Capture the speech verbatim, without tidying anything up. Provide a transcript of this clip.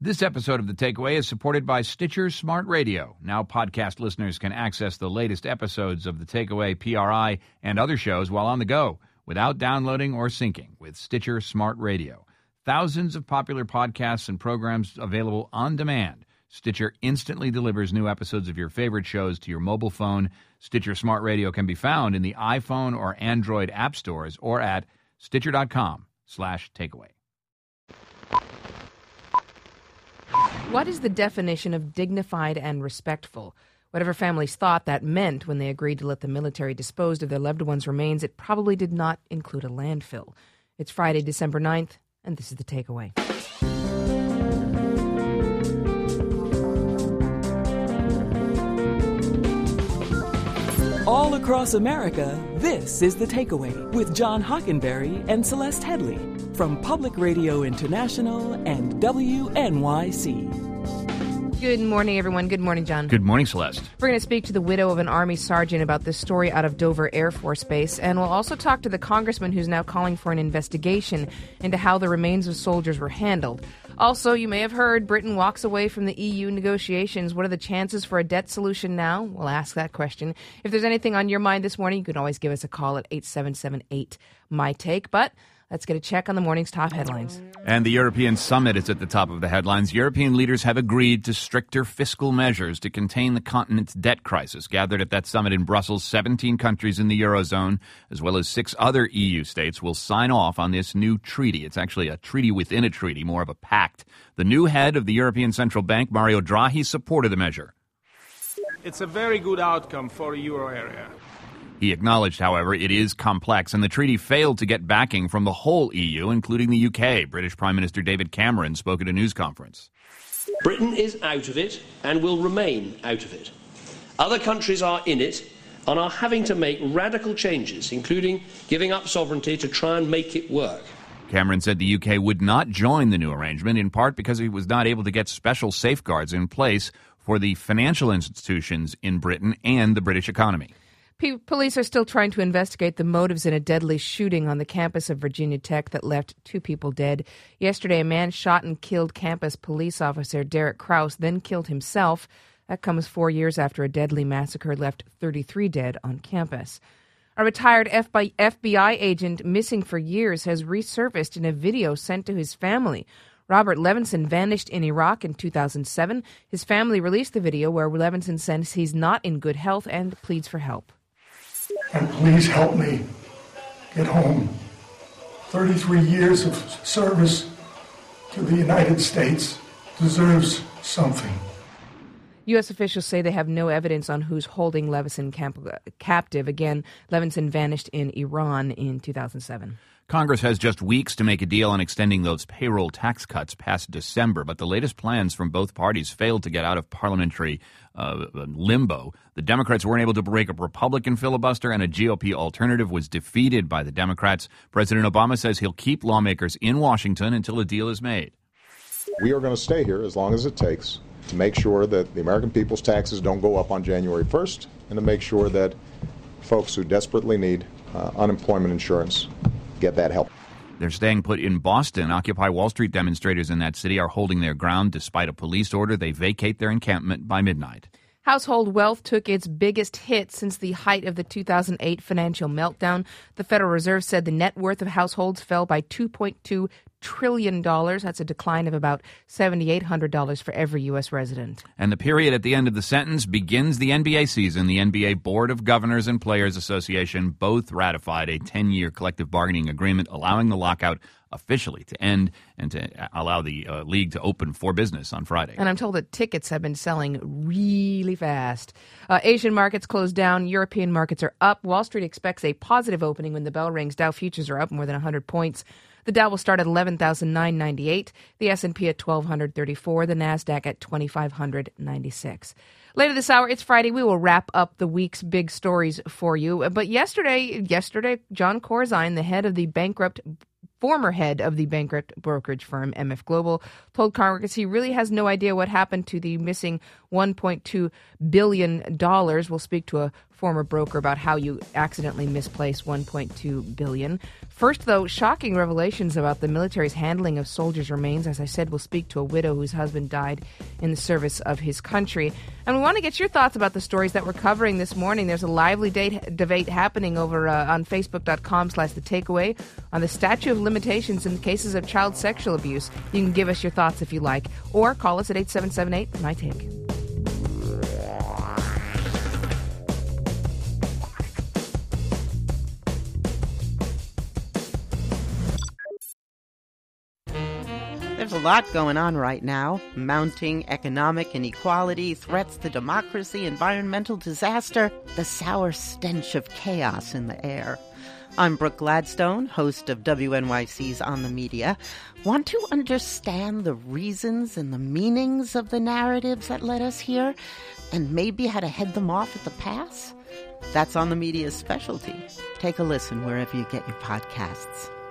This episode of The Takeaway is supported by Stitcher Smart Radio. Now podcast listeners can access the latest episodes of The Takeaway, P R I, and other shows while on the go without downloading or syncing with Stitcher Smart Radio. Thousands of popular podcasts and programs available on demand. Stitcher instantly delivers new episodes of your favorite shows to your mobile phone. Stitcher Smart Radio can be found in the iPhone or Android app stores or at Stitcher.com slash takeaway. What is the definition of dignified and respectful? Whatever families thought that meant when they agreed to let the military dispose of their loved ones' remains, it probably did not include a landfill. It's Friday, December ninth, and this is The Takeaway. All across America, this is The Takeaway with John Hockenberry and Celeste Headley from Public Radio International and W N Y C. Good morning, everyone. Good morning, John. Good morning, Celeste. We're going to speak to the widow of an Army sergeant about this story out of Dover Air Force Base, and we'll also talk to the congressman who's now calling for an investigation into how the remains of soldiers were handled. Also, you may have heard Britain walks away from the E U negotiations. What are the chances for a debt solution now? We'll ask that question. If there's anything on your mind this morning, you can always give us a call at eight seven seven eight, M Y T A K E. But let's get a check on the morning's top headlines. And the European Summit is at the top of the headlines. European leaders have agreed to stricter fiscal measures to contain the continent's debt crisis. Gathered at that summit in Brussels, seventeen countries in the Eurozone, as well as six other E U states, will sign off on this new treaty. It's actually a treaty within a treaty, more of a pact. The new head of the European Central Bank, Mario Draghi, supported the measure. It's a very good outcome for the euro area. He acknowledged, however, it is complex, and the treaty failed to get backing from the whole E U, including the U K. British Prime Minister David Cameron spoke at a news conference. Britain is out of it and will remain out of it. Other countries are in it and are having to make radical changes, including giving up sovereignty to try and make it work. Cameron said the U K would not join the new arrangement, in part because he was not able to get special safeguards in place for the financial institutions in Britain and the British economy. Police are still trying to investigate the motives in a deadly shooting on the campus of Virginia Tech that left two people dead. Yesterday, a man shot and killed campus police officer Derek Kraus, then killed himself. That comes four years after a deadly massacre left thirty-three dead on campus. A retired F B I agent missing for years has resurfaced in a video sent to his family. Robert Levinson vanished in Iraq in two thousand seven. His family released the video where Levinson says he's not in good health and pleads for help. And please help me get home. thirty-three years of service to the United States deserves something. U S officials say they have no evidence on who's holding Levinson camp- captive. Again, Levinson vanished in Iran in two thousand seven. Congress has just weeks to make a deal on extending those payroll tax cuts past December, but the latest plans from both parties failed to get out of parliamentary uh, limbo. The Democrats weren't able to break a Republican filibuster, and a G O P alternative was defeated by the Democrats. President Obama says he'll keep lawmakers in Washington until a deal is made. We are going to stay here as long as it takes to make sure that the American people's taxes don't go up on January first, and to make sure that folks who desperately need uh, unemployment insurance get that help. They're staying put in Boston. Occupy Wall Street demonstrators in that city are holding their ground despite a police order. They vacate their encampment by midnight. Household wealth took its biggest hit since the height of the two thousand eight financial meltdown. The Federal Reserve said the net worth of households fell by two point two trillion dollars. That's a decline of about seven thousand eight hundred dollars for every U S resident. And the period at the end of the sentence begins the N B A season. The N B A Board of Governors and Players Association both ratified a ten-year collective bargaining agreement allowing the lockout officially to end and to allow the uh, league to open for business on Friday. And I'm told that tickets have been selling really fast. Uh, Asian markets closed down. European markets are up. Wall Street expects a positive opening when the bell rings. Dow futures are up more than one hundred points. The Dow will start at eleven thousand nine hundred ninety-eight, the S and P at twelve thirty-four, the NASDAQ at twenty-five ninety-six. Later this hour, it's Friday. We will wrap up the week's big stories for you. But yesterday, yesterday, John Corzine, the head of the bankrupt former head of the bankrupt brokerage firm M F Global, told Congress he really has no idea what happened to the missing one point two billion dollars. We'll speak to a former broker about how you accidentally misplaced one point two billion dollars. First, though, shocking revelations about the military's handling of soldiers' remains. As I said, we'll speak to a widow whose husband died in the service of his country. And we want to get your thoughts about the stories that we're covering this morning. There's a lively date, debate happening over uh, on Facebook.com slash The Takeaway on the statute of limitations in cases of child sexual abuse. You can give us your thoughts if you like, or call us at eight seven seven eight, M Y Take. There's a lot going on right now. Mounting economic inequality, threats to democracy, environmental disaster, the sour stench of chaos in the air. I'm Brooke Gladstone, host of W N Y C's On the Media. Want to understand the reasons and the meanings of the narratives that led us here, and maybe how to head them off at the pass? That's On the Media's specialty. Take a listen wherever you get your podcasts.